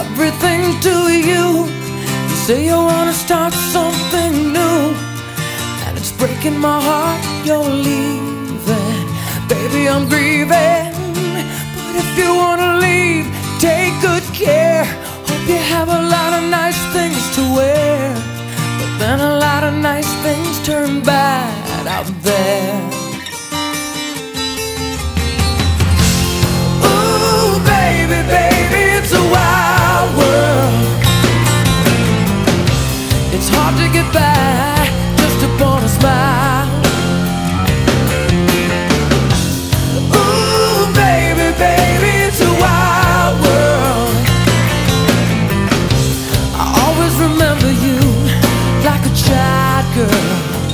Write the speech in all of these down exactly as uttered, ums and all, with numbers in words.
everything to you. You say you wanna start something new, and it's breaking my heart you're leaving. Baby, I'm grieving, but if you wanna leave, take good care. Hope you have a lot of nice things to wear, but then a lot of nice things turn bad out there. Ooh, baby, baby, it's a wild world. It's hard to get by just upon a smile. Ooh, baby, baby, it's a wild world. I always remember you like a child girl.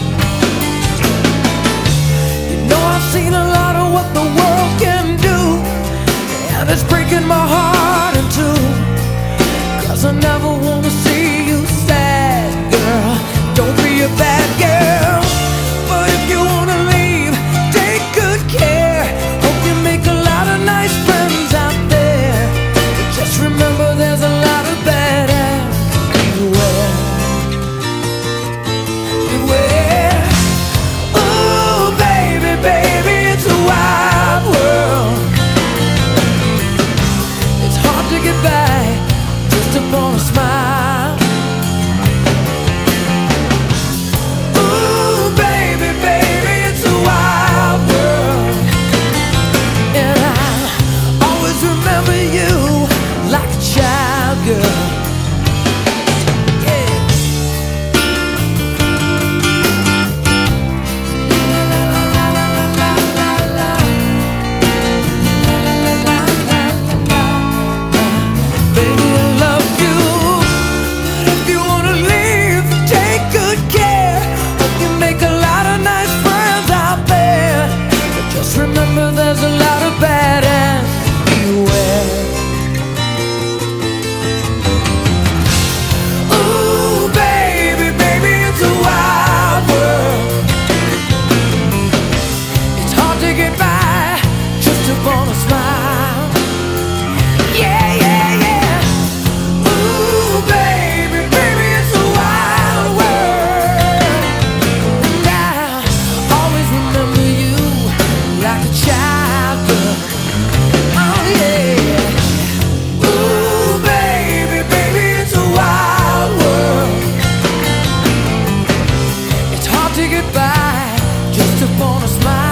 You know I've seen a lot of what the world can do, and it's breaking my heart in two, 'cause I never wanna see you sad, girl. Don't be a bad girl, but if you wanna leave, take good care. Hope you make a lot of nice friends out there, but just remember there's a lot of bad ass. Beware, beware. Ooh, baby, baby, it's a wild world. It's hard to get by just upon a smile. Ooh, baby, baby, it's a wild world, and I always remember you like a child girl. Yeah. Baby, I love you, but if you wanna leave, take good care. Hope you make a lot of nice friends out there, but just remember there's a lot of bad and beware. Ooh, baby, baby, it's a wild world. It's hard to get by just upon a smile. Yeah, yeah, yeah. Ooh, baby, baby, it's a wild world, and I always remember you like a child girl. Oh yeah. Ooh, baby, baby, it's a wild world. It's hard to get by just upon a smile.